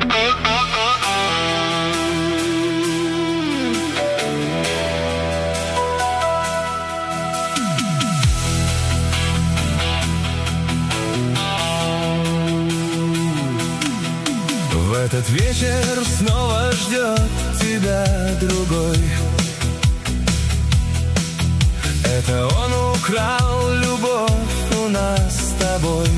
В этот вечер снова ждет тебя другой. Это он украл любовь у нас с тобой.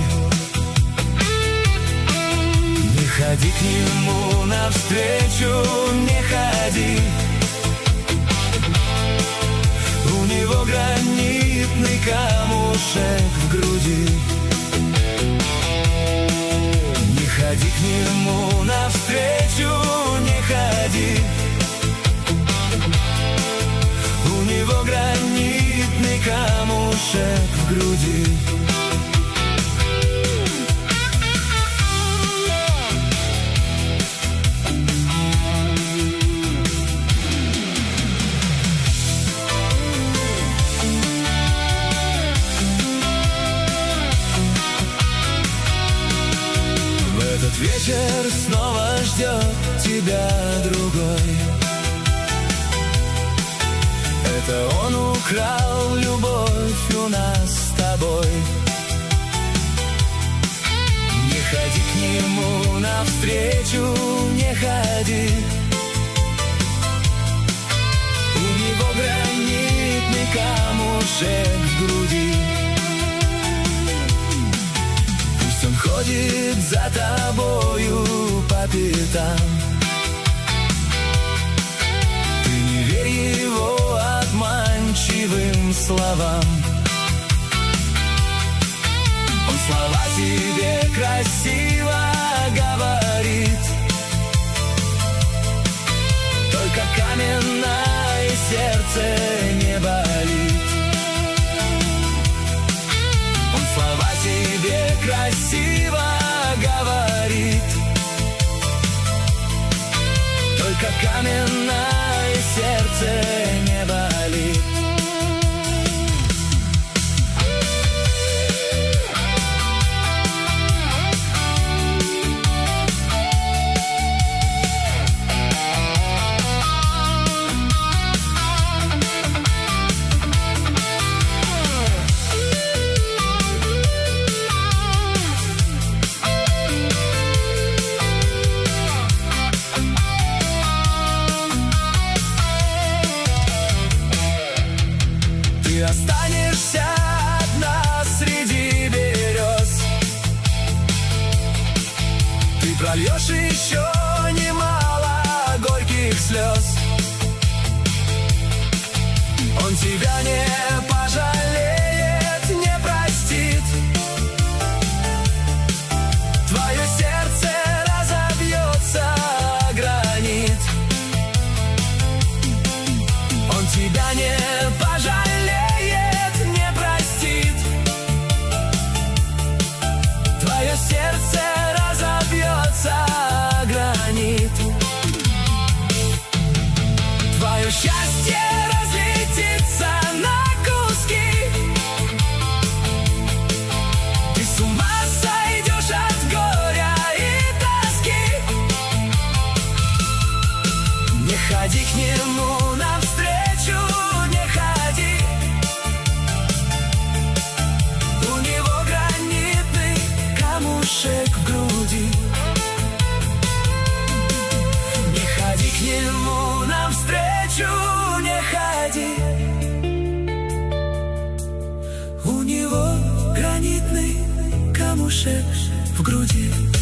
Не ходи к нему навстречу, не ходи. У него гранитный камушек в груди. Не ходи к нему навстречу, не ходи. У него гранитный камушек в груди. Этот вечер снова ждет тебя другой. Это он украл любовь у нас с тобой. Не ходи к нему навстречу, не ходи. У него гранитный камушек в груди. Он ходит за тобою по пятам. Ты не верь его обманчивым словам. Он слова тебе красиво говорит, только каменное сердце не болит. Он слова тебе красиво говорит, только каменное сердце не болит. Ты останешься одна среди берез. Ты прольешь еще немало горьких слез. Он тебя не пожалеет, не простит. Твое сердце разобьется о гранит. Он тебя не пожалеет, не простит. Твое сердце разобьется о гранит. Твое счастье разлетится на куски. Ты с ума сойдешь от горя и тоски. Не ходи к нему навстречу, не ходи. У него гранитный камушек в груди. Не ходи к нему навстречу, не ходи. У него гранитный камушек в груди.